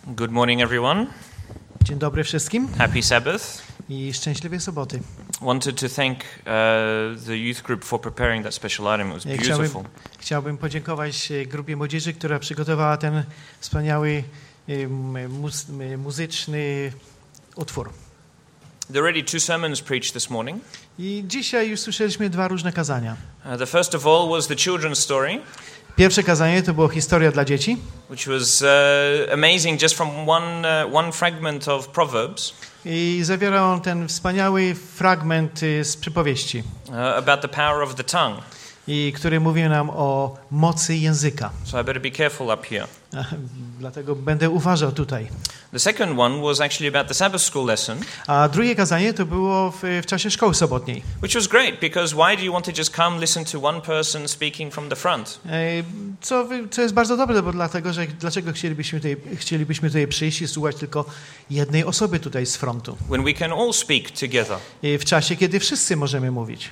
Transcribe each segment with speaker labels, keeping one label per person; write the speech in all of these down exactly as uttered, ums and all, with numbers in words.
Speaker 1: Good morning, everyone.
Speaker 2: Dzień dobry wszystkim
Speaker 1: Happy Sabbath.
Speaker 2: i szczęśliwej soboty.
Speaker 1: Wanted to thank uh, the youth group for preparing that special item. It was beautiful.
Speaker 2: Chciałbym, chciałbym podziękować grupie młodzieży, która przygotowała ten wspaniały muz, muzyczny utwór.
Speaker 1: There are already two sermons preached this morning.
Speaker 2: I dzisiaj już słyszeliśmy dwa różne kazania.
Speaker 1: Uh, the first of all was the children's story.
Speaker 2: Pierwsze kazanie to była historia dla dzieci,
Speaker 1: which was uh, amazing just from one uh, one fragment of Proverbs.
Speaker 2: I zawierał on ten wspaniały fragment z przypowieści,
Speaker 1: Uh, about the power of the tongue.
Speaker 2: i który mówi nam o mocy języka.
Speaker 1: So I better be careful up here.
Speaker 2: Dlatego będę uważał tutaj.
Speaker 1: The second one was actually about the Sabbath school lesson.
Speaker 2: A drugie kazanie to było w, w czasie szkoły sobotniej.
Speaker 1: Which was great because why do you want to just come listen to one person speaking from the front?
Speaker 2: Co, co jest bardzo dobre, bo dlatego, że dlaczego chcielibyśmy tutaj, chcielibyśmy tutaj przyjść i słuchać tylko jednej osoby tutaj z frontu.
Speaker 1: When we can all speak together.
Speaker 2: W czasie, kiedy wszyscy możemy mówić.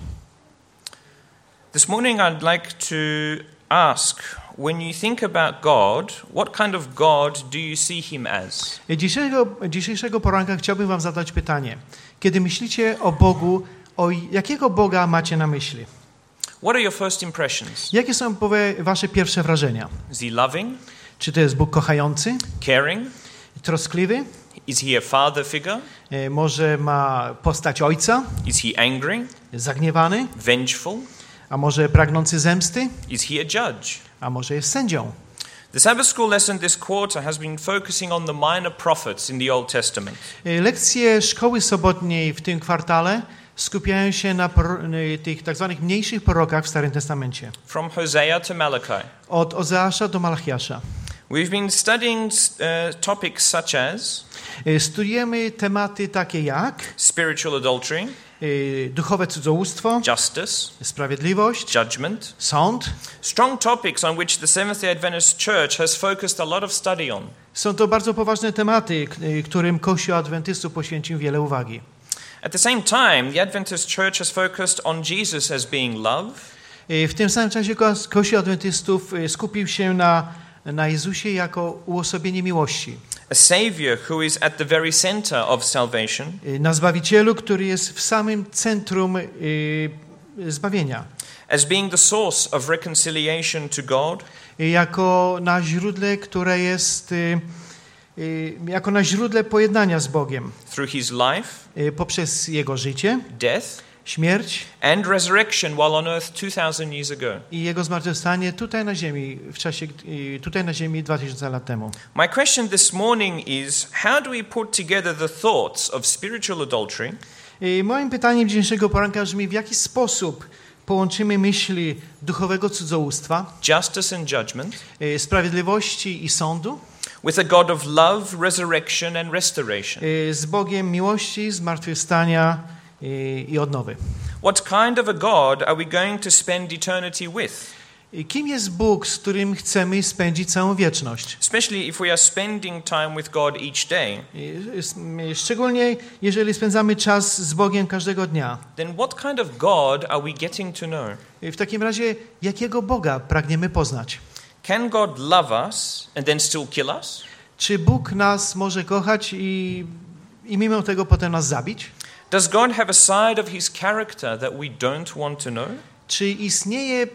Speaker 1: This morning I'd like to ask, when you think about God, what kind of God do you see him as?
Speaker 2: Dzisiejszego, dzisiejszego poranka chciałbym wam zadać pytanie. Kiedy myślicie o Bogu, o jakiego Boga macie na myśli?
Speaker 1: What are your first impressions?
Speaker 2: Jakie są wasze pierwsze wrażenia?
Speaker 1: Is he loving?
Speaker 2: Czy to jest Bóg kochający?
Speaker 1: Caring?
Speaker 2: Troskliwy?
Speaker 1: Is he a father figure?
Speaker 2: Może ma postać ojca?
Speaker 1: Is he angry?
Speaker 2: Zagniewany?
Speaker 1: Vengeful?
Speaker 2: A może pragnący zemsty?
Speaker 1: Is he a judge?
Speaker 2: A może jest sędzią?
Speaker 1: The Sabbath school lesson this quarter has been focusing on the minor prophets in the Old Testament.
Speaker 2: Lekcje szkoły sobotniej w tym kwartale skupiają się na tych tak zwanych mniejszych prorokach w Starym Testamencie.
Speaker 1: From Hosea to Malachi.
Speaker 2: Od Ozeasza do Malachiasza.
Speaker 1: We've been studying uh, topics such as
Speaker 2: Studujemy tematy takie jak
Speaker 1: spiritual adultery,
Speaker 2: duchowe cudzołóstwo,
Speaker 1: justice,
Speaker 2: sprawiedliwość,
Speaker 1: judgment,
Speaker 2: sąd.
Speaker 1: Strong topics on which the Seventh-day Adventist Church has focused a lot of study on.
Speaker 2: Są to bardzo poważne tematy, którym Kościół Adwentystów poświęcił wiele uwagi.
Speaker 1: At the same time, the Adventist Church has focused on Jesus as being love.
Speaker 2: W tym samym czasie Kościół Adwentystów skupił się na, na Jezusie jako uosobienie miłości.
Speaker 1: A savior who is at the very center of salvation.
Speaker 2: Na Zbawicielu, który jest w samym centrum y, zbawienia.
Speaker 1: As being the source of reconciliation to God.
Speaker 2: Jako na źródle, które jest y, y, jako na źródle pojednania z Bogiem.
Speaker 1: Through his life.
Speaker 2: Y, poprzez jego życie.
Speaker 1: Death.
Speaker 2: Śmierć
Speaker 1: and resurrection while on earth two thousand years ago.
Speaker 2: I jego zmartwychwstanie tutaj na ziemi w czasie tutaj na ziemi dwa tysiące lat temu.
Speaker 1: My question this morning is, how do we put together the thoughts of spiritual adultery?
Speaker 2: I moim pytaniem dzisiejszego poranka brzmi, w jaki sposób połączymy myśli duchowego cudzołóstwa,
Speaker 1: justice and judgment,
Speaker 2: sprawiedliwości i sądu,
Speaker 1: with a God of love, resurrection and restoration.
Speaker 2: Z Bogiem miłości, zmartwychwstania I, i odnowy.
Speaker 1: What kind of a God are we going to spend eternity with?
Speaker 2: I kim jest Bóg, z którym chcemy spędzić całą wieczność?
Speaker 1: Especially if we are spending time with God each day.
Speaker 2: I, szczególnie jeżeli spędzamy czas z Bogiem każdego dnia.
Speaker 1: Then what kind of God are we getting to know?
Speaker 2: I w takim razie jakiego Boga pragniemy poznać?
Speaker 1: Can God love us and then still kill us?
Speaker 2: Czy Bóg nas może kochać i, i mimo tego potem nas zabić?
Speaker 1: Does God have a side of his character that we don't want to know?
Speaker 2: Czy istnieje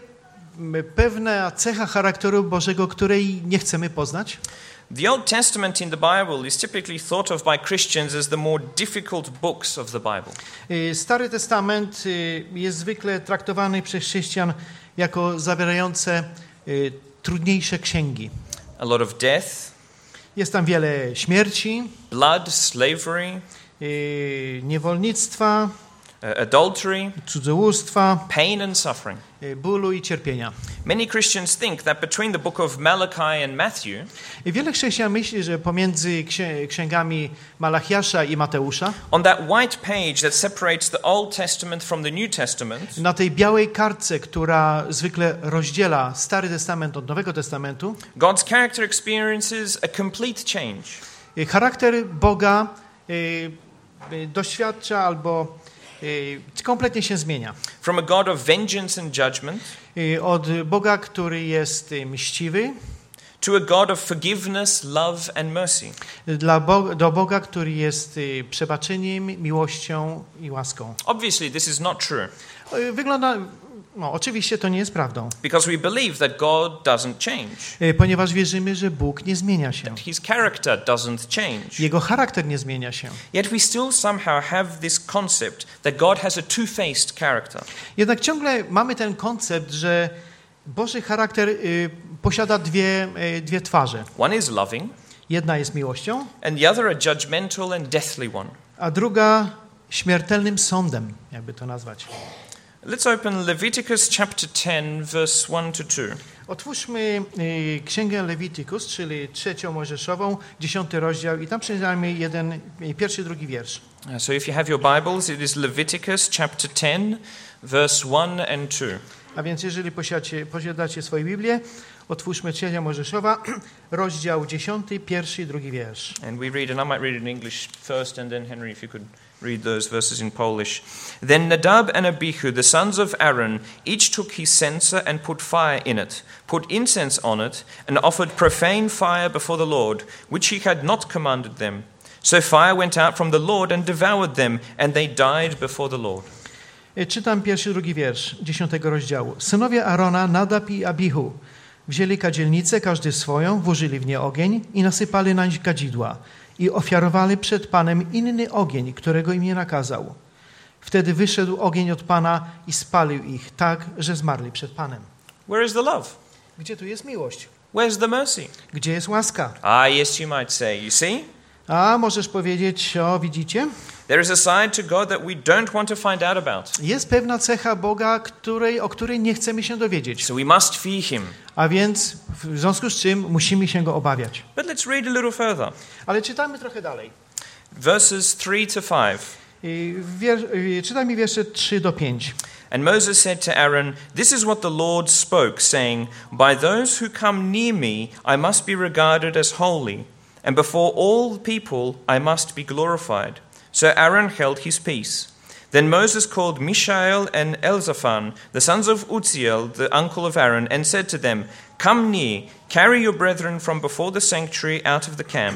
Speaker 2: pewna cecha charakteru Bożego, której nie chcemy poznać?
Speaker 1: The Old Testament in the Bible is typically thought of by Christians as the more difficult books of the Bible.
Speaker 2: Stary Testament jest zwykle traktowany przez chrześcijan jako zawierające trudniejsze księgi.
Speaker 1: A lot of death.
Speaker 2: Jest tam wiele śmierci,
Speaker 1: blood, slavery,
Speaker 2: niewolnictwa,
Speaker 1: adultery,
Speaker 2: cudzołóstwa,
Speaker 1: pain and suffering.
Speaker 2: Bólu i cierpienia.
Speaker 1: Many Christians think that between the book of Malachi and Matthew,
Speaker 2: I wiele chrześcijan myśli, że pomiędzy księgami Malachiasza i Mateusza,
Speaker 1: on that white page that separates the Old Testament from the New Testament,
Speaker 2: na tej białej kartce, która zwykle rozdziela Stary Testament od Nowego Testamentu,
Speaker 1: God's character experiences a complete change.
Speaker 2: Charakter Boga y, y, doświadcza albo y, kompletnie się zmienia.
Speaker 1: From a God of vengeance and judgment,
Speaker 2: y, od Boga, który jest mściwy,
Speaker 1: to a God of forgiveness, love and mercy.
Speaker 2: Dla Bo- do Boga, który jest y, przebaczeniem, miłością i łaską.
Speaker 1: Obviously, this is not true
Speaker 2: Y, Wygląda, no oczywiście to nie jest prawdą,
Speaker 1: because we believe that God doesn't change,
Speaker 2: y, ponieważ wierzymy, że Bóg nie zmienia się.
Speaker 1: that his character doesn't change.
Speaker 2: Jego charakter nie zmienia się.
Speaker 1: Yet we still somehow have this concept that God has a two-faced character.
Speaker 2: Jednak ciągle mamy ten koncept, że Boży charakter y, posiada dwie, y, dwie twarze.
Speaker 1: One is loving,
Speaker 2: Jedna jest miłością,
Speaker 1: and the other a judgmental and deathly one.
Speaker 2: a druga śmiertelnym sądem, jakby to nazwać.
Speaker 1: Let's open Leviticus chapter ten, verse one to two.
Speaker 2: Otwórzmy y, Księgę Lewitykus, czyli trzecią Mojżeszową, dziesiąty rozdział i tam przeczytamy jeden, y, pierwszy, drugi wiersz.
Speaker 1: Uh, So if you have your Bibles, it is Leviticus chapter ten, verse one and two.
Speaker 2: A więc jeżeli posiadacie, posiadacie swoje Biblię, otwórzmy trzecia Mojżeszowa, rozdział dziesiąty, pierwszy i drugi wiersz.
Speaker 1: And we read, and I might read it in English first, and then Henry, if you could read those verses in Polish. Then Nadab and Abihu, the sons of Aaron, each took his censer and put fire in it, put incense on it, and offered profane fire before the Lord, which he had not commanded them. So fire went out from the Lord and devoured them, and they died before the Lord.
Speaker 2: Czytam pierwszy, drugi wiersz dziesiątego rozdziału. Synowie Arona, Nadab i Abihu, wzięli kadzielnicę, każdy swoją, włożyli w nie ogień i nasypali nań kadzidła i ofiarowali przed Panem inny ogień, którego im nie nakazał. Wtedy wyszedł ogień od Pana i spalił ich tak, że zmarli przed Panem.
Speaker 1: Where is the love?
Speaker 2: Gdzie tu jest miłość?
Speaker 1: Where's the mercy?
Speaker 2: Gdzie jest łaska?
Speaker 1: Ah, yes, you might say. You see?
Speaker 2: A możesz powiedzieć, o widzicie?
Speaker 1: There is a side to God that we don't want to find out about.
Speaker 2: Jest pewna cecha Boga, której, o której nie chcemy się dowiedzieć.
Speaker 1: So we must fear him.
Speaker 2: A więc w związku z czym musimy się go obawiać.
Speaker 1: But let's read a little further.
Speaker 2: Ale czytamy trochę dalej.
Speaker 1: Verses three to five.
Speaker 2: I wier- i czytajmy wiersze trzy do pięciu.
Speaker 1: And Moses said to Aaron, "This is what the Lord spoke, saying, By those who come near me I must be regarded as holy, and before all the people I must be glorified." So Aaron held his peace. Then Moses called Mishael and Elzaphan, the sons of Uzziel, the uncle of Aaron, and said to them, "Come near, carry your brethren from before the sanctuary out of the camp."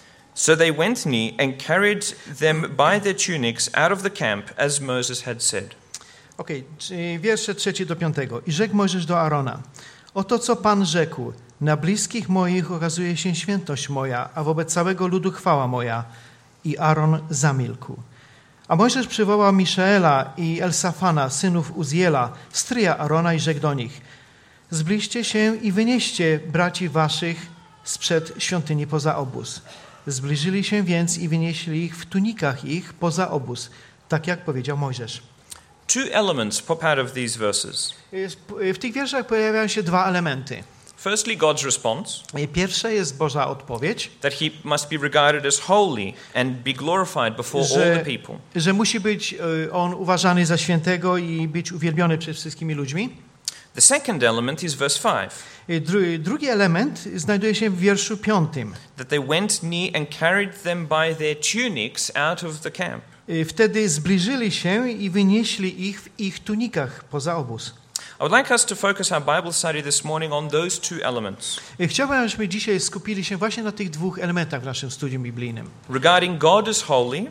Speaker 1: So they went near and carried them by their tunics out of the camp, as Moses had said.
Speaker 2: Okej, okay, wiersze trzeci do piątego. I rzekł Mojżesz do Arona: Oto co Pan rzekł: Na bliskich moich okazuje się świętość moja, a wobec całego ludu chwała moja. I Aaron zamilkł. A Mojżesz przywołał Miszaela i Elsafana, synów Uzziela, stryja Arona, i rzekł do nich: Zbliżcie się i wynieście braci waszych sprzed świątyni poza obóz. Zbliżyli się więc i wynieśli ich w tunikach ich poza obóz, tak jak powiedział Mojżesz.
Speaker 1: Two elements pop out of these verses.
Speaker 2: W tych wierszach pojawiają się dwa elementy.
Speaker 1: Firstly, God's response,
Speaker 2: Pierwsze jest Boża odpowiedź,
Speaker 1: that he must be regarded as holy and be glorified before
Speaker 2: że,
Speaker 1: all the people.
Speaker 2: że musi być on uważany za świętego i być uwielbiony przez wszystkimi ludźmi.
Speaker 1: The second element is verse five,
Speaker 2: Dru, drugi element znajduje się w wierszu piątym.
Speaker 1: that they went near and carried them by their tunics out of the camp.
Speaker 2: Wtedy zbliżyli się i wynieśli ich w ich tunikach poza obóz.
Speaker 1: I would like us to focus our Bible study this morning on those two elements.
Speaker 2: Chciałbym, abyśmy dzisiaj skupili się właśnie na tych dwóch elementach w naszym studium biblijnym.
Speaker 1: Regarding God as holy,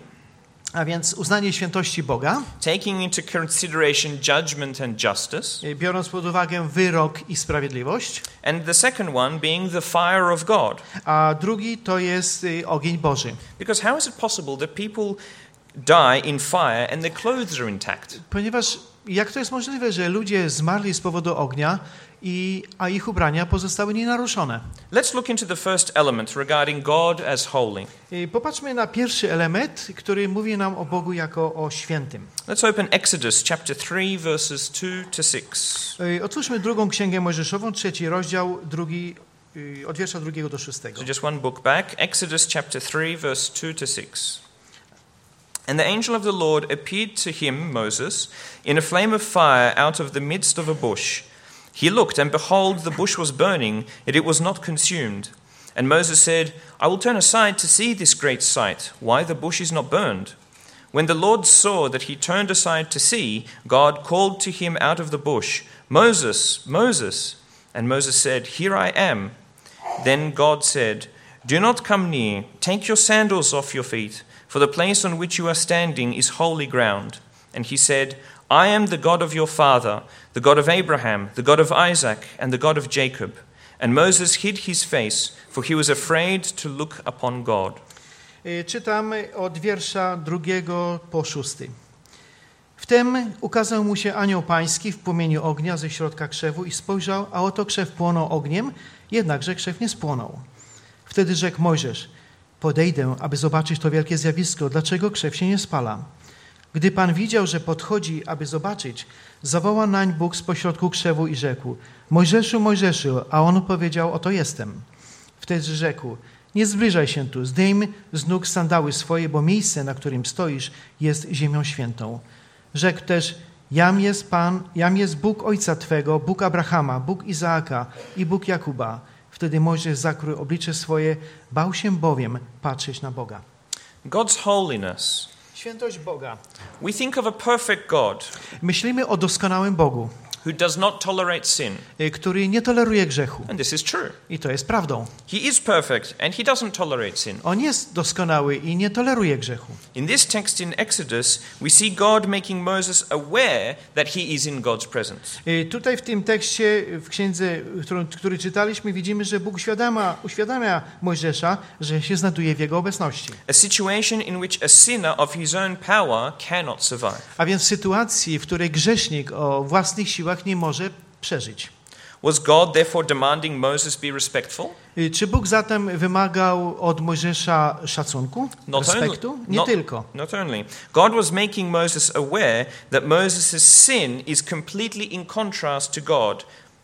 Speaker 2: A więc uznanie świętości Boga,
Speaker 1: taking into consideration judgment and justice,
Speaker 2: biorąc pod uwagę wyrok i sprawiedliwość,
Speaker 1: and the second one being the fire of God.
Speaker 2: a drugi to jest ogień Boży.
Speaker 1: Because how is it possible that people die in fire and their clothes are intact?
Speaker 2: Ponieważ jak to jest możliwe, że ludzie zmarli z powodu ognia, i, a ich ubrania pozostały nienaruszone?
Speaker 1: Let's look into the first element regarding God as holy.
Speaker 2: Popatrzmy na pierwszy element, który mówi nam o Bogu jako o świętym.
Speaker 1: Let's open Exodus chapter three, verses two to six.
Speaker 2: Otwórzmy drugą Księgę Mojżeszową, trzeci rozdział, drugi, od wiersza drugiego do szóstego.
Speaker 1: So just one book back, Exodus chapter three, verse two to six. And the angel of the Lord appeared to him, Moses, in a flame of fire out of the midst of a bush. He looked, and behold, the bush was burning, yet it was not consumed. And Moses said, I will turn aside to see this great sight, why the bush is not burned. When the Lord saw that he turned aside to see, God called to him out of the bush, Moses, Moses. And Moses said, Here I am. Then God said, "Do not come near. Take your sandals off your feet, for the place on which you are standing is holy ground." And he said, "I am the God of your father, the God of Abraham, the God of Isaac, and the God of Jacob." And Moses hid his face, for he was afraid to look upon God.
Speaker 2: Czytamy od wiersza drugiego po szósty. Wtem ukazał mu się anioł pański w płomieniu ognia ze środka krzewu i spojrzał, a oto krzew płonął ogniem, jednakże krzew nie spłonął. Wtedy rzekł Mojżesz: "Podejdę, aby zobaczyć to wielkie zjawisko, dlaczego krzew się nie spala." Gdy Pan widział, że podchodzi, aby zobaczyć, zawołał nań Bóg z pośrodku krzewu i rzekł: "Mojżeszu, Mojżeszu", a on powiedział: "Oto jestem". Wtedy rzekł: "Nie zbliżaj się tu, zdejm z nóg sandały swoje, bo miejsce, na którym stoisz, jest ziemią świętą". Rzekł też: Jam jest Pan, jam jest Bóg ojca Twego, Bóg Abrahama, Bóg Izaaka i Bóg Jakuba. Wtedy Mojżesz zakrył oblicze swoje, bał się bowiem patrzeć na Boga.
Speaker 1: God's holiness.
Speaker 2: Świętość Boga.
Speaker 1: We think of a perfect God
Speaker 2: Myślimy o doskonałym Bogu,
Speaker 1: who does not tolerate sin.
Speaker 2: który nie toleruje grzechu.
Speaker 1: And this is true.
Speaker 2: I to jest prawdą.
Speaker 1: He is perfect and he doesn't tolerate sin.
Speaker 2: On jest doskonały i nie toleruje grzechu.
Speaker 1: In this text in Exodus, we see God making Moses aware that he is in God's presence.
Speaker 2: Tutaj w tym tekście, w księdze, którą, który czytaliśmy, widzimy, że Bóg uświadamia, uświadamia Mojżesza, że się znajduje w jego obecności.
Speaker 1: A situation in which a sinner of his own power cannot survive.
Speaker 2: A więc w sytuacji, w której grzesznik o własnych siłach nie może przeżyć.
Speaker 1: Was God therefore demanding Moses be respectful?
Speaker 2: Czy Bóg zatem wymagał od Mojżesza szacunku,
Speaker 1: Not
Speaker 2: respektu?
Speaker 1: only,
Speaker 2: Nie
Speaker 1: not,
Speaker 2: tylko.
Speaker 1: Not only. God was making Moses aware that Moses' sin is completely in contrast to God.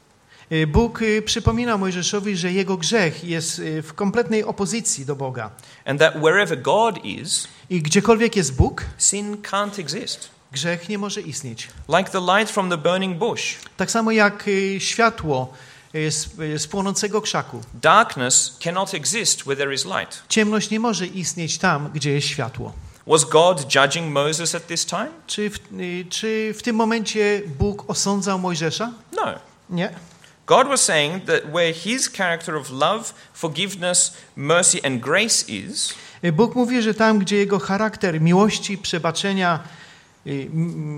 Speaker 2: Bóg przypomina Mojżeszowi, że jego grzech jest w kompletnej opozycji do Boga.
Speaker 1: And that wherever God is,
Speaker 2: I gdziekolwiek jest Bóg,
Speaker 1: sin can't exist.
Speaker 2: grzech nie może istnieć.
Speaker 1: Like the light from the burning bush.
Speaker 2: Tak samo jak światło z, z płonącego krzaku.
Speaker 1: Darkness cannot exist where there is light.
Speaker 2: Ciemność nie może istnieć tam, gdzie jest światło.
Speaker 1: Was God judging Moses at this time?
Speaker 2: Czy w, czy w tym momencie Bóg osądzał Mojżesza?
Speaker 1: No.
Speaker 2: Nie.
Speaker 1: God was saying that where his character of love, forgiveness, mercy and grace is,
Speaker 2: Bóg mówi, że tam, gdzie jego charakter miłości, przebaczenia i,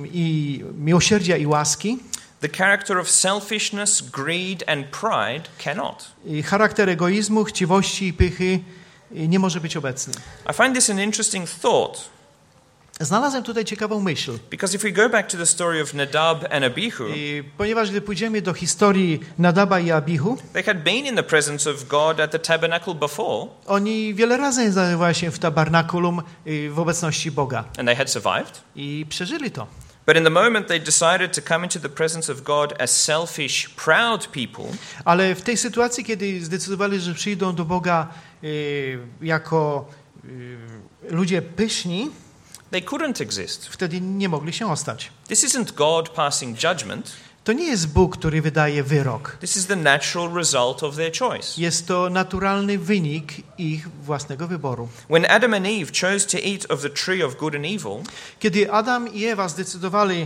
Speaker 2: i miłosierdzia i łaski,
Speaker 1: the character of selfishness, greed and pride cannot.
Speaker 2: i charakter egoizmu, chciwości i pychy nie może być obecny.
Speaker 1: I find this an interesting thought.
Speaker 2: Znalazłem tutaj ciekawą myśl.
Speaker 1: Because if we go back to the story of Nadab and Abihu,
Speaker 2: I ponieważ gdy pójdziemy do historii Nadaba i Abihu,
Speaker 1: they had been in the presence of God at the tabernacle before,
Speaker 2: oni wiele razy znajdowali się w tabernakulum w obecności Boga
Speaker 1: and they had survived.
Speaker 2: i przeżyli to.
Speaker 1: But in the moment they decided to come into the presence of God as selfish, proud people,
Speaker 2: Ale w tej sytuacji, kiedy zdecydowali, że przyjdą do Boga y, jako y, ludzie pyszni,
Speaker 1: they couldn't exist.
Speaker 2: wtedy nie mogli się ostać.
Speaker 1: This isn't God passing judgment.
Speaker 2: To nie jest Bóg, który wydaje wyrok.
Speaker 1: This is the natural result of their choice.
Speaker 2: Jest to naturalny wynik ich własnego wyboru.
Speaker 1: When Adam and Eve chose to eat of the tree of good and evil,
Speaker 2: Kiedy Adam i Ewa zdecydowali,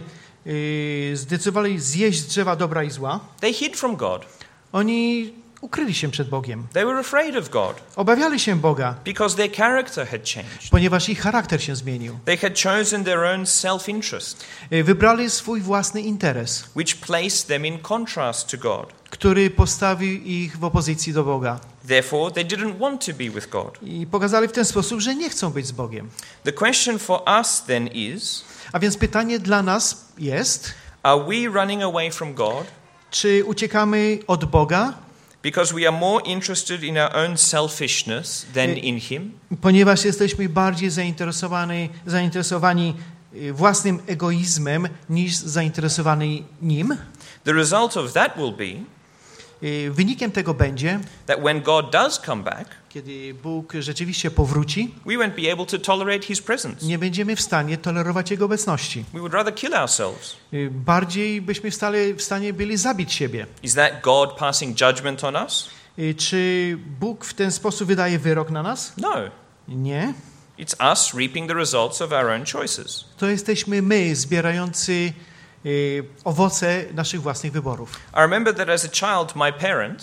Speaker 2: y, zdecydowali zjeść drzewa dobra i zła,
Speaker 1: they hid from God.
Speaker 2: oni ukryli się przed Bogiem.
Speaker 1: They were afraid of God
Speaker 2: Obawiali się Boga,
Speaker 1: because their character had changed.
Speaker 2: ponieważ ich charakter się zmienił.
Speaker 1: They had chosen their own self-interest,
Speaker 2: Y, Wybrali swój własny interes,
Speaker 1: which placed them in contrast to God.
Speaker 2: który postawił ich w opozycji do Boga.
Speaker 1: Therefore, they didn't want to be with God.
Speaker 2: I pokazali w ten sposób, że nie chcą być z Bogiem.
Speaker 1: The question for us then is,
Speaker 2: A więc pytanie dla nas jest,
Speaker 1: are we running away from God
Speaker 2: czy uciekamy od Boga,
Speaker 1: because we are more interested in our own selfishness than in Him?
Speaker 2: ponieważ jesteśmy bardziej zainteresowani, zainteresowani y, własnym egoizmem niż zainteresowani Nim?
Speaker 1: The result of that will be
Speaker 2: Y, Wynikiem tego będzie,
Speaker 1: that when God does come back,
Speaker 2: kiedy Bóg rzeczywiście powróci,
Speaker 1: we won't be able to tolerate His presence.
Speaker 2: nie będziemy w stanie tolerować Jego obecności.
Speaker 1: We would rather kill ourselves.
Speaker 2: Y, Bardziej byśmy w stanie, w stanie byli zabić siebie.
Speaker 1: Is that God passing judgment on us?
Speaker 2: Y, Czy Bóg w ten sposób wydaje wyrok na nas?
Speaker 1: No.
Speaker 2: Nie.
Speaker 1: It's us reaping the results of our own choices.
Speaker 2: To jesteśmy my, zbierający y, owoce naszych własnych wyborów.
Speaker 1: I remember that as a child, my parents,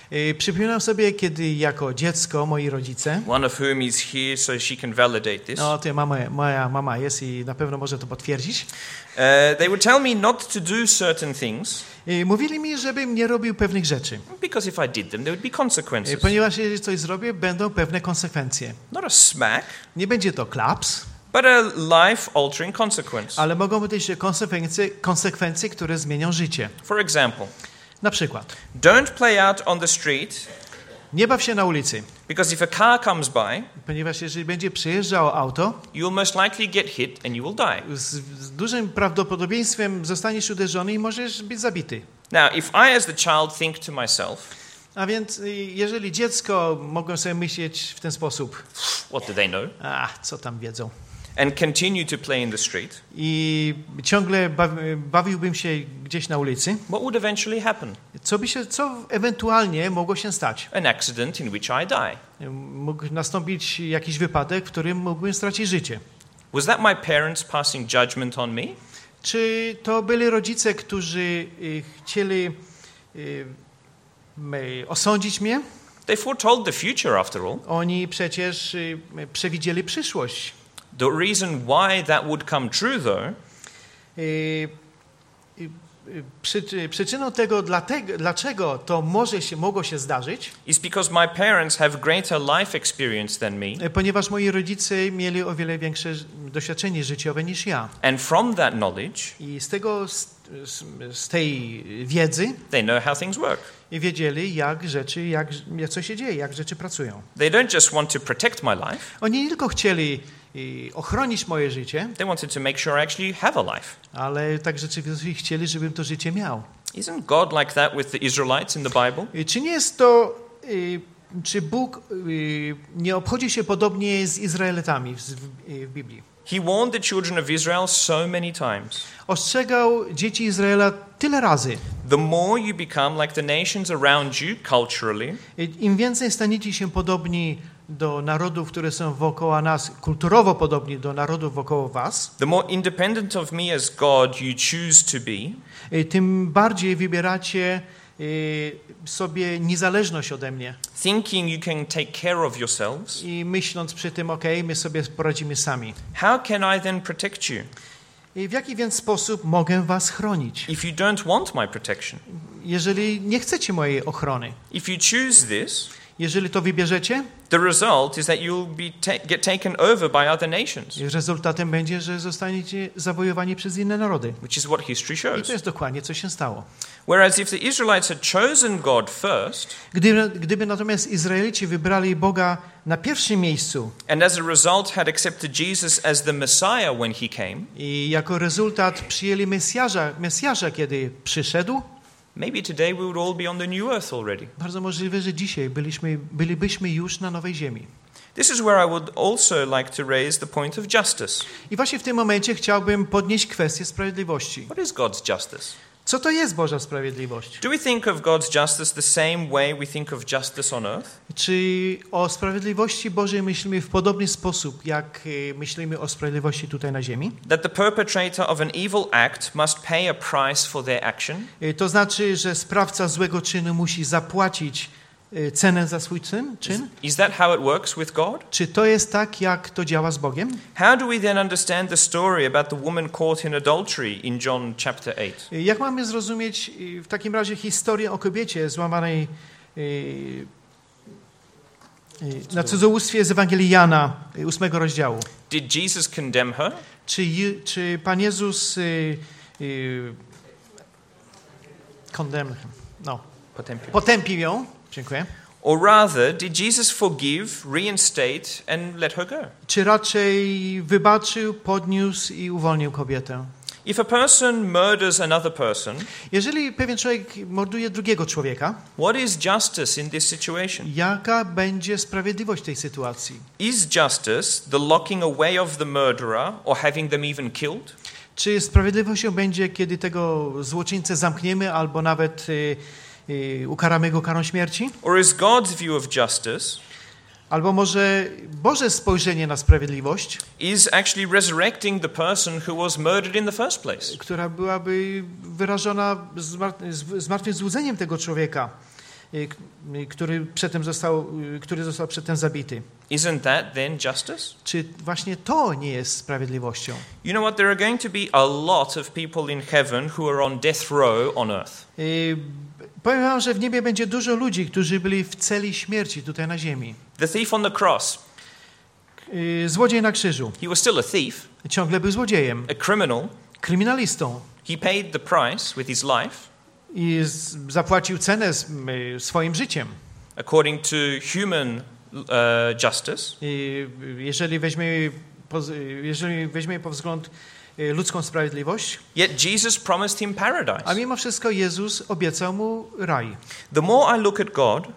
Speaker 2: Y, Przypominam sobie, kiedy jako dziecko moi rodzice,
Speaker 1: one of whom is here so she can validate this,
Speaker 2: no to mama, moja mama jest i na pewno może to potwierdzić,
Speaker 1: uh, they would tell me not to do certain things
Speaker 2: y, mówili mi, żebym nie robił pewnych rzeczy,
Speaker 1: because if I did them, there would be consequences.
Speaker 2: y, ponieważ jeżeli coś zrobię, będą pewne konsekwencje.
Speaker 1: Not a smack,
Speaker 2: Nie będzie to klaps,
Speaker 1: but a life-altering consequence.
Speaker 2: ale mogą być konsekwencje, konsekwencje, które zmienią życie.
Speaker 1: For example,
Speaker 2: Na przykład,
Speaker 1: don't play out on the street
Speaker 2: nie baw się na ulicy,
Speaker 1: because if a car comes by,
Speaker 2: ponieważ jeżeli będzie przyjeżdżało auto,
Speaker 1: you'll most likely get hit and you will die.
Speaker 2: z, z dużym prawdopodobieństwem zostaniesz uderzony i możesz być zabity.
Speaker 1: Now, if I as the child think to myself,
Speaker 2: A więc y, jeżeli dziecko mogą sobie myśleć w ten sposób,
Speaker 1: what do they know?
Speaker 2: a co tam wiedzą,
Speaker 1: And continue to play in the street,
Speaker 2: i ciągle baw, bawiłbym się gdzieś na ulicy,
Speaker 1: what would eventually happen?
Speaker 2: co by się, co ewentualnie mogło się stać?
Speaker 1: An accident in which I die.
Speaker 2: Mógł nastąpić jakiś wypadek, w którym mógłbym stracić życie.
Speaker 1: Was that my parents passing judgment on me?
Speaker 2: Czy to byli rodzice, którzy y, chcieli y, y, osądzić mnie?
Speaker 1: They foretold the future after all.
Speaker 2: Oni przecież y, przewidzieli przyszłość.
Speaker 1: The reason why that would come true, though,
Speaker 2: Y, y, y, przy, przyczyną tego, dlatego, dlaczego to może się, mogło się zdarzyć,
Speaker 1: is because my parents have greater life experience than me,
Speaker 2: y, ponieważ moi rodzice mieli o wiele większe ż- doświadczenie życiowe niż ja.
Speaker 1: and from that knowledge,
Speaker 2: I z tego, z, z, z tej wiedzy
Speaker 1: they know how things work.
Speaker 2: wiedzieli, jak rzeczy, jak, co się dzieje, jak rzeczy pracują.
Speaker 1: They don't just want to protect my life,
Speaker 2: Oni nie tylko chcieli y, ochronić moje życie,
Speaker 1: they wanted to make sure I actually have a life.
Speaker 2: ale tak rzeczywiście chcieli, żebym to życie miał.
Speaker 1: Isn't God like that with the Israelites in the Bible?
Speaker 2: Y, Czy nie jest to, y, czy Bóg y, nie obchodzi się podobnie z Izraelitami w, w, w Biblii?
Speaker 1: He warned the children of Israel so many times.
Speaker 2: Ostrzegał dzieci Izraela tyle razy.
Speaker 1: The more you become like the nations around you culturally,
Speaker 2: Y, Im więcej staniecie się podobni do narodów, które są wokoło nas, kulturowo podobni do narodów wokoło was,
Speaker 1: the more independent of me as God you choose to be,
Speaker 2: y, tym bardziej wybieracie y, sobie niezależność ode mnie
Speaker 1: thinking you can take care of yourselves,
Speaker 2: i myśląc przy tym, okej, my sobie poradzimy sami.
Speaker 1: how can I then protect you
Speaker 2: I w jaki więc sposób mogę was chronić,
Speaker 1: if you don't want my protection?
Speaker 2: jeżeli nie chcecie mojej ochrony?
Speaker 1: If you choose this,
Speaker 2: Jeżeli to wybierzecie,
Speaker 1: the result is that you'll be ta- get taken over by other nations,
Speaker 2: rezultatem będzie, że zostaniecie zawojowani przez inne narody.
Speaker 1: which is what history
Speaker 2: I
Speaker 1: shows.
Speaker 2: to jest dokładnie, co się stało.
Speaker 1: Whereas if the Israelites had chosen God first,
Speaker 2: Gdyby, gdyby natomiast Izraelici wybrali Boga na pierwszym miejscu
Speaker 1: and as a result had accepted Jesus as the Messiah when he came,
Speaker 2: i jako rezultat przyjęli Mesjasza, Mesjasza kiedy przyszedł,
Speaker 1: maybe today we would all be on the new earth already.
Speaker 2: bardzo możliwe, że dzisiaj byliśmy, bylibyśmy już na nowej ziemi.
Speaker 1: This is where I would also like to raise the point of justice.
Speaker 2: I właśnie w tym momencie chciałbym podnieść kwestię sprawiedliwości.
Speaker 1: What is God's justice?
Speaker 2: Co to jest Boża sprawiedliwość?
Speaker 1: Do we think of God's justice the same way we think of justice on earth?
Speaker 2: Czy o sprawiedliwości Bożej myślimy w podobny sposób, jak y, myślimy o sprawiedliwości tutaj na ziemi?
Speaker 1: That the perpetrator of an evil act must pay a price for their action?
Speaker 2: Y, To znaczy, że sprawca złego czynu musi zapłacić y, cenę za swój czyn? czyn?
Speaker 1: Is that how it works with God?
Speaker 2: Czy to jest tak, jak to działa z Bogiem?
Speaker 1: How do we then understand the story about the woman caught in adultery in John chapter eight?
Speaker 2: Y, Jak mamy zrozumieć y, w takim razie historię o kobiecie złamanej y, y, na cudzołóstwie z Ewangelii Jana, y, ósmego rozdziału?
Speaker 1: Did Jesus condemn her?
Speaker 2: Czy, Je- czy Pan Jezus y, y, condemn, no,
Speaker 1: Potępił.
Speaker 2: potępił ją? Dziękuję.
Speaker 1: Or rather, did Jesus forgive, reinstate, and let her go?
Speaker 2: Czy raczej wybaczył, podniósł i uwolnił kobietę?
Speaker 1: If a person murders another person,
Speaker 2: Jeżeli pewien człowiek morduje drugiego człowieka,
Speaker 1: what is justice in this situation?
Speaker 2: jaka będzie sprawiedliwość w tej sytuacji?
Speaker 1: Is justice the locking away of the murderer or having them even killed?
Speaker 2: Czy sprawiedliwością będzie, kiedy tego złoczyńcę zamkniemy albo nawet y, y, ukaramy go karą śmierci?
Speaker 1: Or is God's view of justice
Speaker 2: Albo może Boże spojrzenie na sprawiedliwość,
Speaker 1: is actually resurrecting the person who was murdered in the first place?
Speaker 2: która byłaby wyrażona zmar- z- zmartwychwzbudzeniem tego człowieka, y, y, który przedtem został, y, który został przedtem zabity.
Speaker 1: Isn't that then justice?
Speaker 2: Czy właśnie to nie jest sprawiedliwością?
Speaker 1: You know what? There are going to be a lot of people in heaven who are on death row on earth.
Speaker 2: Y, powiem wam, że w niebie będzie dużo ludzi, którzy byli w celi śmierci tutaj na ziemi.
Speaker 1: The thief on the cross,
Speaker 2: Y, złodziej na krzyżu.
Speaker 1: he was still a thief,
Speaker 2: Ciągle był złodziejem,
Speaker 1: a criminal.
Speaker 2: kryminalistą.
Speaker 1: He paid the price with his life,
Speaker 2: I z, zapłacił cenę z, y, swoim życiem.
Speaker 1: according to human uh, justice.
Speaker 2: I jeżeli weźmiemy, poz- jeżeli weźmiemy pod wzgląd y, ludzką sprawiedliwość,
Speaker 1: Yet Jesus promised him
Speaker 2: a
Speaker 1: paradise.
Speaker 2: mimo wszystko Jezus obiecał mu raj.
Speaker 1: The more I look at God,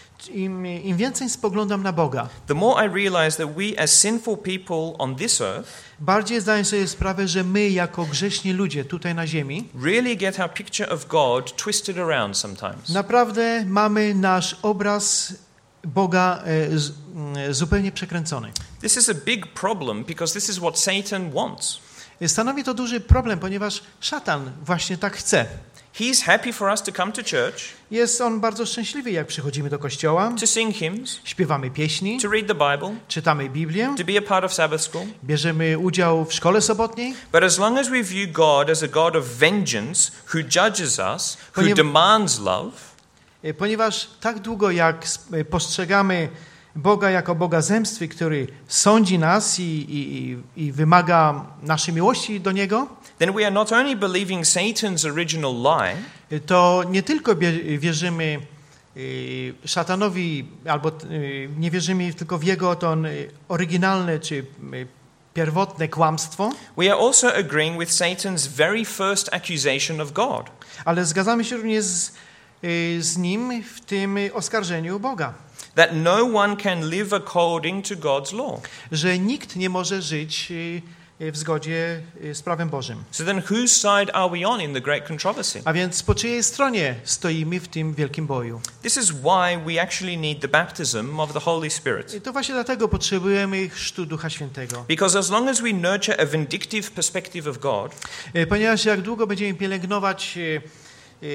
Speaker 2: Im, Im więcej spoglądam na Boga,
Speaker 1: the more I realize that we as sinful people on this earth
Speaker 2: bardziej zdaję sobie sprawę, że my jako grzeszni ludzie tutaj na ziemi
Speaker 1: really get our picture of God twisted around sometimes.
Speaker 2: naprawdę mamy nasz obraz Boga e, z, m, zupełnie przekręcony.
Speaker 1: This is a big problem because this is what Satan wants.
Speaker 2: Stanowi to duży problem, ponieważ szatan właśnie tak chce.
Speaker 1: He's happy for us to come to church,
Speaker 2: Jest on bardzo szczęśliwy, jak przychodzimy do kościoła,
Speaker 1: to sing hymns,
Speaker 2: śpiewamy pieśni,
Speaker 1: to read the Bible,
Speaker 2: czytamy Biblię,
Speaker 1: to be a part of Sabbath school.
Speaker 2: bierzemy udział w szkole sobotniej,
Speaker 1: But as long as we view God as a God of vengeance who judges us, who
Speaker 2: Ponieważ-
Speaker 1: demands love,
Speaker 2: e, ponieważ tak długo jak s- e, postrzegamy Boga jako Boga zemsty, który sądzi nas i, i, i- i wymaga naszej miłości do Niego,
Speaker 1: then we are not only believing Satan's original lie,
Speaker 2: e, to nie tylko bie- wierzymy e, szatanowi, albo e, nie wierzymy tylko w Jego to on, e, oryginalne czy e, pierwotne kłamstwo,
Speaker 1: we are also agreeing with Satan's very first accusation of God.
Speaker 2: ale zgadzamy się również z, e, z nim w tym oskarżeniu Boga,
Speaker 1: That no one can live according to God's law.
Speaker 2: że nikt nie może żyć e, w zgodzie e, z prawem Bożym.
Speaker 1: So then whose side are we on in the great controversy?
Speaker 2: A więc po czyjej stronie stoimy w tym wielkim boju?
Speaker 1: This is why we actually need the baptism of the Holy Spirit.
Speaker 2: I to właśnie dlatego potrzebujemy chrztu Ducha Świętego.
Speaker 1: Because as long as we nurture a vindictive perspective of God,
Speaker 2: E, Ponieważ jak długo będziemy pielęgnować e, e,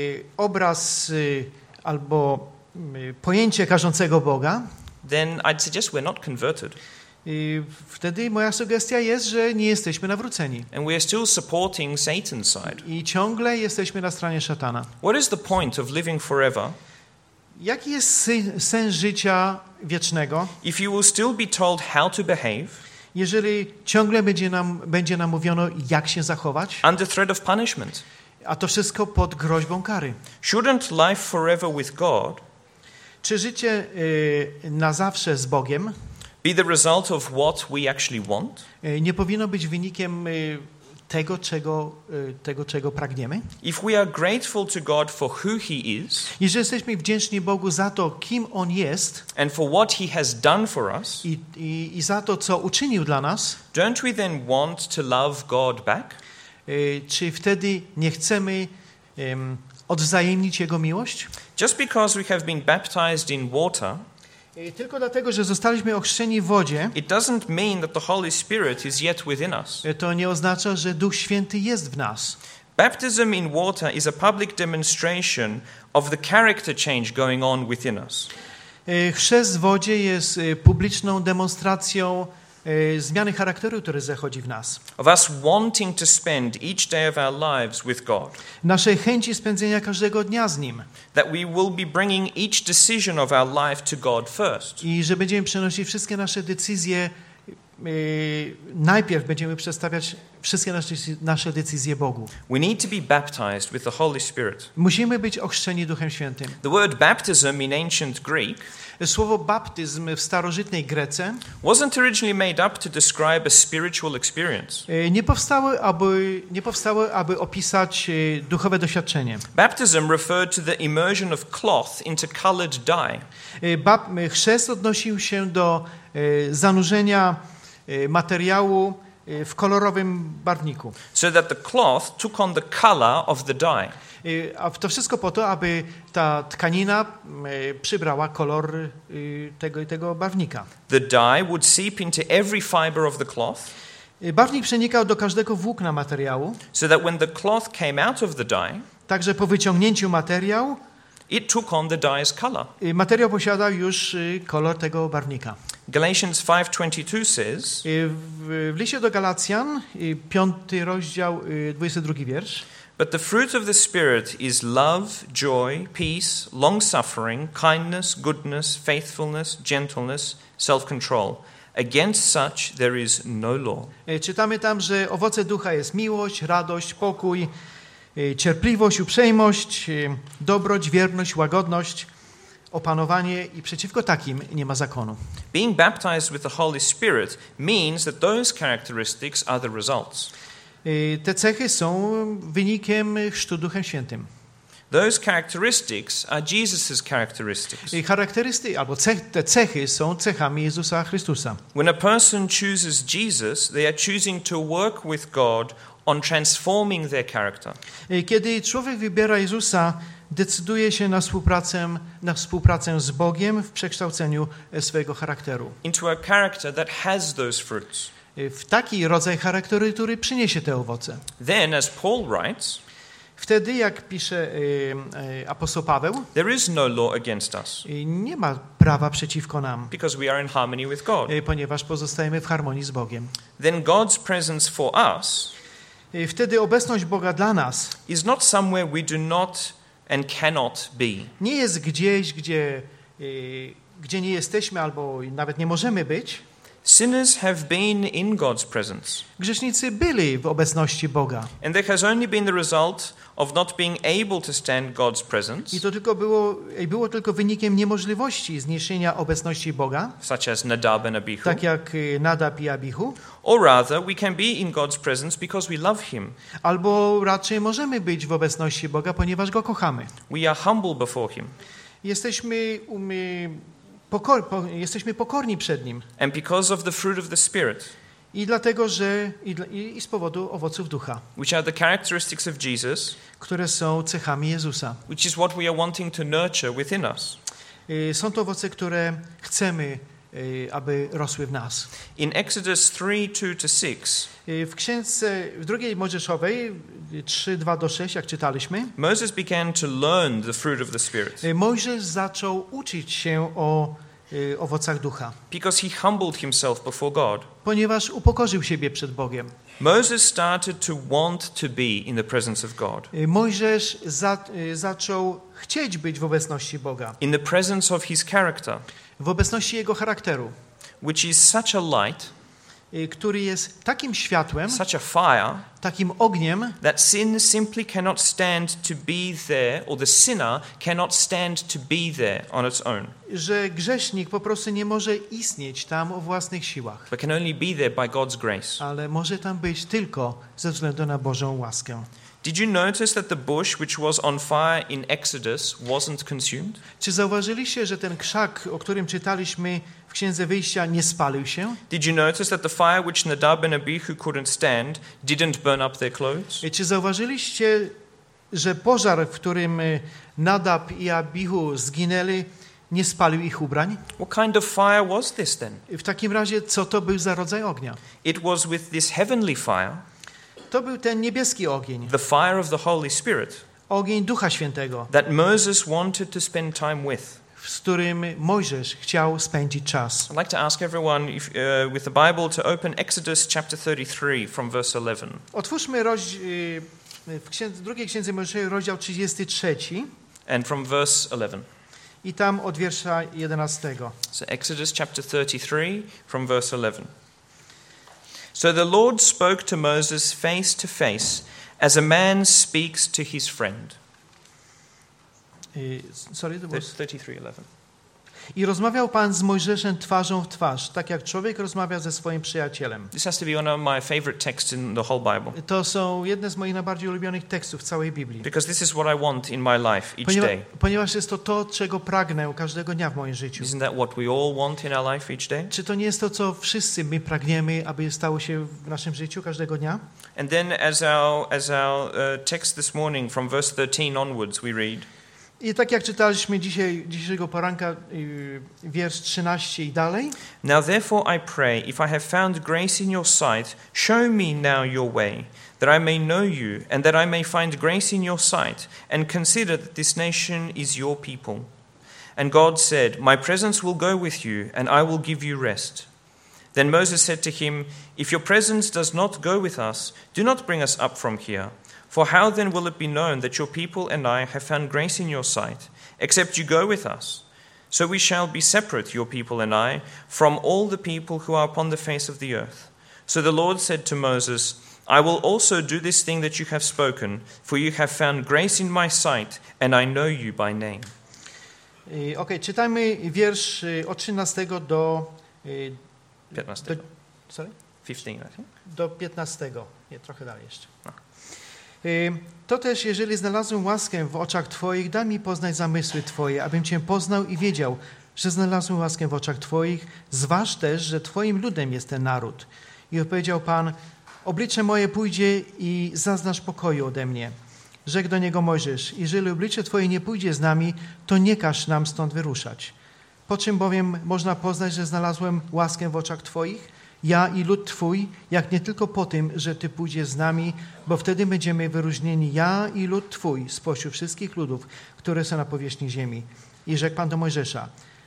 Speaker 2: obraz e, albo e, pojęcie karzącego Boga,
Speaker 1: then I'd suggest we're not converted.
Speaker 2: i wtedy moja sugestia jest, że nie jesteśmy nawróceni
Speaker 1: And we are still supporting Satan's side.
Speaker 2: i ciągle jesteśmy na stronie szatana.
Speaker 1: What is the point of living forever
Speaker 2: Jaki jest sy- sens życia wiecznego,
Speaker 1: if you will still be told how to behave
Speaker 2: jeżeli ciągle będzie nam, będzie nam mówiono, jak się zachować,
Speaker 1: under threat of punishment?
Speaker 2: a to wszystko pod groźbą kary?
Speaker 1: Shouldn't life forever with God
Speaker 2: Czy życie y, na zawsze z Bogiem
Speaker 1: be the result of what we actually want?
Speaker 2: y, nie powinno być wynikiem y, tego, czego, y, tego, czego pragniemy?
Speaker 1: If we are grateful to God for who He is
Speaker 2: Jeżeli jesteśmy wdzięczni Bogu za to, kim On jest
Speaker 1: and for what He has done for us,
Speaker 2: i, i, i za to, co uczynił dla nas,
Speaker 1: don't we then want to love God back?
Speaker 2: y, czy wtedy nie chcemy ym, odwzajemnić Jego miłość?
Speaker 1: Just because we have been baptized in water,
Speaker 2: Y, Tylko dlatego, że zostaliśmy ochrzczeni w wodzie,
Speaker 1: it doesn't mean that the Holy Spirit is yet within us.
Speaker 2: y, to nie oznacza, że Duch Święty jest w nas.
Speaker 1: Baptism in water is a public demonstration of the character change going on within us.
Speaker 2: Y, Chrzest w wodzie jest y, publiczną demonstracją y, zmiany charakteru, który zachodzi w nas.
Speaker 1: Of us wanting to spend each day of our lives with God.
Speaker 2: Naszej chęci spędzenia każdego dnia z Nim.
Speaker 1: That we will be bringing each decision of our life to God first.
Speaker 2: I że będziemy przenosić wszystkie nasze decyzje, yy, najpierw będziemy przedstawiać wszystkie nasze, nasze decyzje Bogu.
Speaker 1: We need to be baptized with the Holy Spirit.
Speaker 2: Musimy być ochrzczeni Duchem Świętym.
Speaker 1: The word baptism in ancient Greek
Speaker 2: Słowo baptyzm w starożytnej Grece
Speaker 1: wasn't originally made up to describe a spiritual experience.
Speaker 2: yy, nie powstały, aby, nie powstały, aby opisać yy, duchowe doświadczenie.
Speaker 1: Baptism referred to the immersion of cloth into colored dye.
Speaker 2: Yy, bap, yy, chrzest odnosił się do yy, zanurzenia yy, materiału yy, w kolorowym barwniku.
Speaker 1: So that the cloth took on the color of the dye.
Speaker 2: Y, A to wszystko po to, aby ta tkanina y, przybrała kolor y, tego, tego barwnika.
Speaker 1: The dye would seep into every fiber of the cloth,
Speaker 2: Y, Barwnik przenikał do każdego włókna materiału,
Speaker 1: so that when the cloth came out of the dye,
Speaker 2: także po wyciągnięciu materiału
Speaker 1: it took on the dye's color.
Speaker 2: Y, Materiał posiadał już y, kolor tego barwnika.
Speaker 1: Galatians five twenty-two says,
Speaker 2: Y, W, w liście do Galacjan, y, piąty rozdział, y, dwudziesty drugi wiersz.
Speaker 1: but the fruit of the Spirit is love, joy, peace, long-suffering, kindness, goodness, faithfulness, gentleness, self-control. Against such there is no law.
Speaker 2: Y, Czytamy tam, że owoce ducha jest miłość, radość, pokój, y, cierpliwość, uprzejmość, y, dobroć, wierność, łagodność, opanowanie i przeciwko takim nie ma zakonu.
Speaker 1: Being baptized with the Holy Spirit means that those characteristics are the results.
Speaker 2: Y, Te cechy są wynikiem chrztu Duchem Świętym.
Speaker 1: Those characteristics are Jesus' characteristics.
Speaker 2: I charakterystyki, albo cech, te cechy są cechami Jezusa Chrystusa.
Speaker 1: When a person chooses Jesus, they are choosing to work with God on transforming their character.
Speaker 2: Y, Kiedy człowiek wybiera Jezusa, decyduje się na współpracę, na współpracę z Bogiem w przekształceniu e, swojego charakteru.
Speaker 1: Into a character that has those fruits.
Speaker 2: Y, W taki rodzaj charakteru, który przyniesie te owoce.
Speaker 1: Then, as Paul writes,
Speaker 2: Wtedy, jak pisze y, y, apostoł Paweł,
Speaker 1: there is no law against us
Speaker 2: y, nie ma prawa przeciwko nam,
Speaker 1: because we are in harmony with God.
Speaker 2: y, ponieważ pozostajemy w harmonii z Bogiem.
Speaker 1: Then God's presence for us
Speaker 2: Y, Wtedy obecność Boga dla nas
Speaker 1: is not somewhere we do not and cannot be.
Speaker 2: nie jest gdzieś, gdzie, y, gdzie nie jesteśmy albo nawet nie możemy być.
Speaker 1: Sinners have been in God's presence,
Speaker 2: Grzesznicy byli w obecności Boga.
Speaker 1: and there has only been the result of not being able to stand God's presence,
Speaker 2: I to tylko było, i było tylko wynikiem niemożliwości zniesienia obecności Boga,
Speaker 1: such as Nadab and Abihu,
Speaker 2: tak jak y, Nadab i Abihu,
Speaker 1: or rather, we can be in God's presence because we love Him.
Speaker 2: albo raczej możemy być w obecności Boga, ponieważ Go kochamy.
Speaker 1: We are humble before Him,
Speaker 2: Jesteśmy, um, pokor, po, jesteśmy pokorni przed Nim.
Speaker 1: and because of the fruit of the Spirit,
Speaker 2: I dlatego, że i, dla- i i z powodu owoców ducha,
Speaker 1: which are the characteristics of Jesus,
Speaker 2: które są cechami Jezusa.
Speaker 1: which is what we are wanting to nurture within us.
Speaker 2: Y, Są to owoce, które chcemy, y, aby rosły w nas.
Speaker 1: In Exodus three two to six,
Speaker 2: Y, W księdze, w drugiej Mojżeszowej, y, trzy, dwa do sześć, jak czytaliśmy,
Speaker 1: Moses began to learn the fruit of the Spirit
Speaker 2: y, Mojżesz zaczął uczyć się o y, owocach ducha,
Speaker 1: because he humbled himself before God.
Speaker 2: ponieważ upokorzył siebie przed Bogiem.
Speaker 1: Moses started to want to be in the presence of God,
Speaker 2: Y, Mojżesz za, y, zaczął chcieć być w obecności Boga,
Speaker 1: in the presence of his character,
Speaker 2: w obecności Jego charakteru,
Speaker 1: which is such a light,
Speaker 2: y, który jest takim światłem,
Speaker 1: such a fire,
Speaker 2: takim ogniem,
Speaker 1: that sin simply cannot stand to be there, or the sinner cannot stand to be there on its own,
Speaker 2: że grzesznik po prostu nie może istnieć tam o własnych siłach,
Speaker 1: but can only be there by God's grace.
Speaker 2: ale może tam być tylko ze względu na Bożą łaskę.
Speaker 1: Did you notice that the bush which was on fire in Exodus wasn't consumed?
Speaker 2: Czy zauważyliście, że ten krzak, o którym czytaliśmy w Księdze Wyjścia, nie spalił się?
Speaker 1: Did you notice that the fire which Nadab and Abihu couldn't stand didn't burn up their clothes?
Speaker 2: I czy zauważyliście, że pożar, w którym y, Nadab i Abihu zginęli, nie spalił ich ubrań?
Speaker 1: What kind of fire was this then?
Speaker 2: W takim razie, co to był za rodzaj ognia?
Speaker 1: It was with this heavenly fire,
Speaker 2: To był ten niebieski ogień,
Speaker 1: the fire of the Holy Spirit,
Speaker 2: ogień Ducha Świętego,
Speaker 1: that Moses wanted to spend time with.
Speaker 2: z którym Mojżesz chciał spędzić czas.
Speaker 1: I'd like to ask everyone if, uh, with the Bible to open Exodus chapter thirty-three from verse eleven.
Speaker 2: Otwórzmy roz, y, w księdze, drugiej Księdze Mojżeszowej rozdział trzydziesty trzeci
Speaker 1: And from verse eleven.
Speaker 2: i tam od wiersza jedenastego.
Speaker 1: So Exodus chapter thirty-three from verse eleven. So the Lord spoke to Moses face to face, as a man speaks to his friend.
Speaker 2: Y, Sorry, to was...
Speaker 1: thirty-three eleven.
Speaker 2: I rozmawiał Pan z Mojżeszem twarzą w twarz, tak jak człowiek rozmawia ze swoim przyjacielem.
Speaker 1: This has to be one of my favorite texts in the whole Bible,
Speaker 2: To są jedne z moich najbardziej ulubionych tekstów w całej Biblii.
Speaker 1: because this is what I want in my life each
Speaker 2: Ponieważ,
Speaker 1: day.
Speaker 2: ponieważ jest to to, czego pragnę każdego dnia w moim życiu.
Speaker 1: Isn't that what we all want in our life each day?
Speaker 2: Czy to nie jest to, co wszyscy my pragniemy, aby stało się w naszym życiu każdego dnia?
Speaker 1: And then as our as our uh, text this morning from verse thirteen onwards we read,
Speaker 2: I tak jak czytaliśmy dzisiaj, dzisiejszego poranka, yy, wiersz trzynaście i dalej.
Speaker 1: Now therefore I pray, if I have found grace in your sight, show me now your way, that I may know you, and that I may find grace in your sight, and consider that this nation is your people. And God said, My presence will go with you, and I will give you rest. Then Moses said to him, If your presence does not go with us, do not bring us up from here. For how then will it be known that your people and I have found grace in your sight, except you go with us? So we shall be separate, your people and I, from all the people who are upon the face of the earth. So the Lord said to Moses, I will also do this thing that you have spoken, for you have found grace in my sight, and I know you by name.
Speaker 2: Okej, okay, czytajmy wiersz od trzynastego do...
Speaker 1: piętnastego.
Speaker 2: Do, sorry?
Speaker 1: fifteen, I think.
Speaker 2: Do piętnastego. Nie, trochę dalej jeszcze. No. To też, jeżeli znalazłem łaskę w oczach Twoich, daj mi poznać zamysły Twoje, abym Cię poznał i wiedział, że znalazłem łaskę w oczach Twoich. Zważ też, że Twoim ludem jest ten naród. I odpowiedział Pan, oblicze moje pójdzie i zaznasz pokoju ode mnie. Rzekł do niego Mojżesz, jeżeli oblicze Twoje nie pójdzie z nami, to nie każ nam stąd wyruszać. Po czym bowiem można poznać, że znalazłem łaskę w oczach Twoich? Ja i lud Twój, jak nie tylko po tym, że Ty pójdziesz z nami, bo wtedy będziemy wyróżnieni ja i lud Twój spośród wszystkich ludów, które są na powierzchni ziemi. I rzekł Pan do Mojżesza,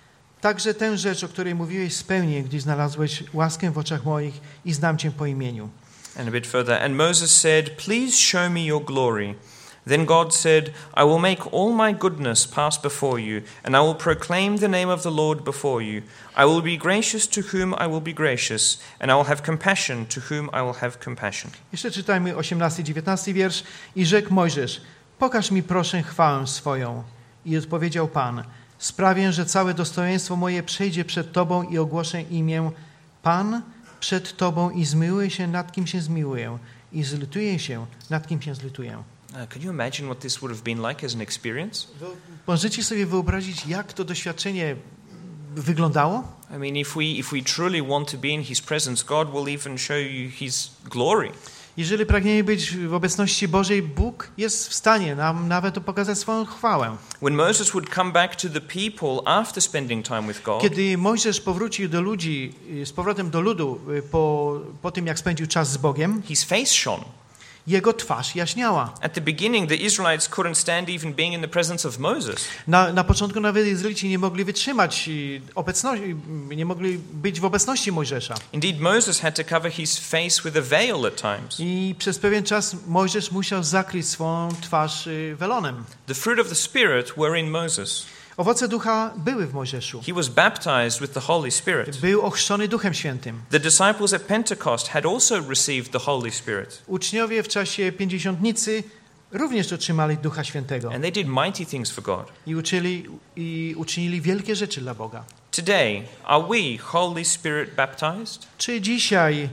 Speaker 2: także tę rzecz, o której mówiłeś, spełnię, gdy znalazłeś łaskę w oczach moich i znam Cię po imieniu.
Speaker 1: And a bit further, and Moses said, Please show me your glory. Then God said, I will make all my goodness pass before you, and I will proclaim the name of the Lord before you. I will be gracious to whom I will be gracious, and I will have compassion to whom I will have compassion.
Speaker 2: Jeszcze czytajmy osiemnasty i dziewiętnasty wiersz. I rzekł Mojżesz, pokaż mi proszę chwałę swoją. I odpowiedział Pan, sprawię, że całe dostojeństwo moje przejdzie przed Tobą i ogłoszę imię Pan przed Tobą i zmiłuję się nad kim się zmiłuję i zlituję się nad kim się zlituję.
Speaker 1: Uh, can you imagine what this would have been like as an experience?
Speaker 2: Możecie sobie wyobrazić, jak to doświadczenie wyglądało?
Speaker 1: I mean, if we if we truly want to be in His presence, God will even show you His glory.
Speaker 2: Jeżeli pragniemy być w obecności Bożej, Bóg jest w stanie nam nawet pokazać swoją chwałę.
Speaker 1: When Moses would come back to the people after spending time with God,
Speaker 2: kiedy Mojżesz powrócił do ludzi, z powrotem do ludu po, po tym, jak spędził czas z Bogiem,
Speaker 1: his face shone.
Speaker 2: Jego twarz jaśniała.
Speaker 1: At the beginning, the Israelites couldn't stand even being in the presence of Moses.
Speaker 2: Na, na początku nawet Izraelici nie mogli wytrzymać obecności, nie mogli być w obecności Mojżesza.
Speaker 1: Indeed, Moses had to cover his face with a veil at times.
Speaker 2: I przez pewien czas Mojżesz musiał zakryć swoją twarz welonem.
Speaker 1: The fruit of the Spirit were in Moses.
Speaker 2: Owoce ducha były w Mojżeszu.
Speaker 1: He was baptized with the Holy Spirit.
Speaker 2: Był ochrzczony Duchem Świętym.
Speaker 1: The disciples at Pentecost had also received the Holy Spirit.
Speaker 2: Uczniowie w czasie pięćdziesiątnicy również otrzymali Ducha Świętego.
Speaker 1: And they did mighty things for God.
Speaker 2: I uczyli i uczynili wielkie rzeczy dla Boga.
Speaker 1: Today, are we Holy Spirit baptized?
Speaker 2: Czy dzisiaj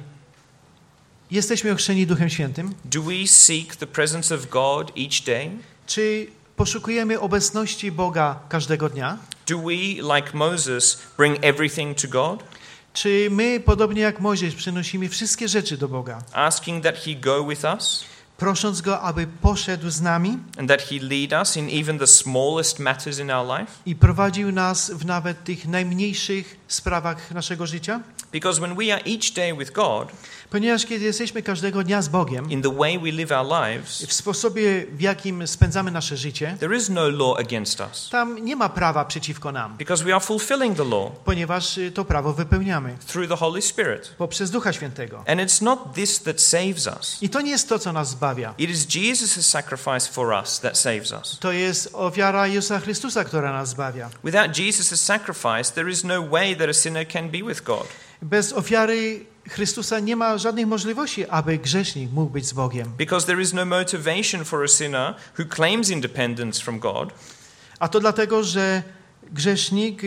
Speaker 2: jesteśmy ochrzczeni Duchem Świętym?
Speaker 1: Do we seek the presence of God each day?
Speaker 2: Czy poszukujemy obecności Boga każdego dnia?
Speaker 1: Do we, like Moses, bring everything to God?
Speaker 2: Czy my, podobnie jak Mojżesz, przynosimy wszystkie rzeczy do Boga?
Speaker 1: Asking that He go with us?
Speaker 2: Prosząc Go, aby poszedł z nami?
Speaker 1: And that He lead us in even the smallest matters in our life?
Speaker 2: I prowadził nas w nawet tych najmniejszych sprawach naszego życia?
Speaker 1: Because when we are each day with God,
Speaker 2: ponieważ kiedy jesteśmy każdego dnia z Bogiem,
Speaker 1: in the way we live our lives,
Speaker 2: w sposobie, w jakim spędzamy nasze życie,
Speaker 1: there is no law against us.
Speaker 2: Tam nie ma prawa przeciwko nam.
Speaker 1: Because we are fulfilling the law.
Speaker 2: Ponieważ to prawo wypełniamy.
Speaker 1: Through the Holy Spirit.
Speaker 2: Poprzez Ducha Świętego.
Speaker 1: And it's not this that saves us.
Speaker 2: I to nie jest to, co nas zbawia.
Speaker 1: It is Jesus' sacrifice for us that saves us.
Speaker 2: To jest ofiara Jezusa Chrystusa, która nas zbawia.
Speaker 1: Without Jesus' sacrifice, there is no way that a sinner can be with God.
Speaker 2: Bez ofiary Chrystusa nie ma żadnych możliwości, aby grzesznik mógł być z Bogiem.
Speaker 1: Because there is no motivation for a sinner who claims independence from God.
Speaker 2: A to dlatego, że grzesznik,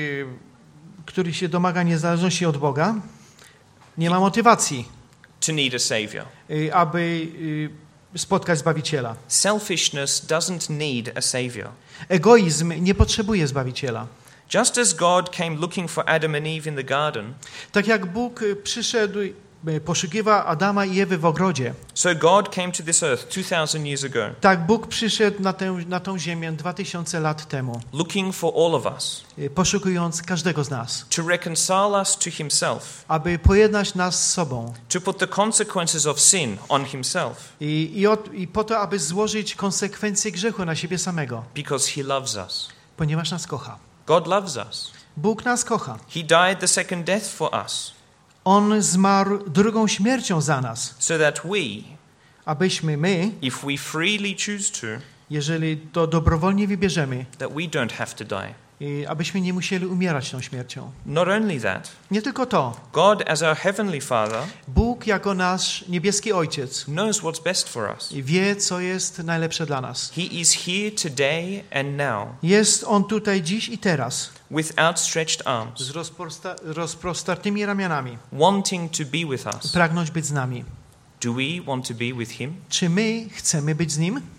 Speaker 2: który się domaga niezależności od Boga, nie ma motywacji,
Speaker 1: to need a savior.
Speaker 2: aby spotkać Zbawiciela.
Speaker 1: Selfishness doesn't need a savior.
Speaker 2: Egoizm nie potrzebuje Zbawiciela.
Speaker 1: Just as God came looking for Adam and Eve in the garden,
Speaker 2: tak jak Bóg przyszedł, poszukiwał Adama i Ewy w ogrodzie.
Speaker 1: So God came to this earth two thousand years ago,
Speaker 2: Tak Bóg przyszedł na tę, na tą ziemię dwa tysiące lat temu,
Speaker 1: looking for all of us,
Speaker 2: poszukując każdego z nas,
Speaker 1: to reconcile us to himself,
Speaker 2: aby pojednać nas z sobą
Speaker 1: to put the consequences of sin on himself,
Speaker 2: i, i, od, i po to, aby złożyć konsekwencje grzechu na siebie samego,
Speaker 1: because he loves us.
Speaker 2: ponieważ nas kocha.
Speaker 1: God loves us.
Speaker 2: Bóg nas kocha.
Speaker 1: He died the second death for us,
Speaker 2: On zmarł drugą śmiercią za nas,
Speaker 1: so that we,
Speaker 2: abyśmy my,
Speaker 1: if we freely choose to,
Speaker 2: jeżeli to dobrowolnie wybierzemy,
Speaker 1: that we don't have to die.
Speaker 2: i abyśmy nie musieli umierać tą śmiercią.
Speaker 1: Not only that,
Speaker 2: Nie tylko to.
Speaker 1: God as our heavenly Father
Speaker 2: Bóg jako nasz niebieski Ojciec
Speaker 1: knows what's best for us.
Speaker 2: i wie, co jest najlepsze dla nas.
Speaker 1: He is here today and now
Speaker 2: Jest On tutaj dziś i teraz
Speaker 1: with outstretched arms,
Speaker 2: z rozprosta- rozprostartymi ramionami,
Speaker 1: wanting to be with us.
Speaker 2: pragnąć być z nami.
Speaker 1: Do we want to be with him?
Speaker 2: Czy my chcemy być z Nim?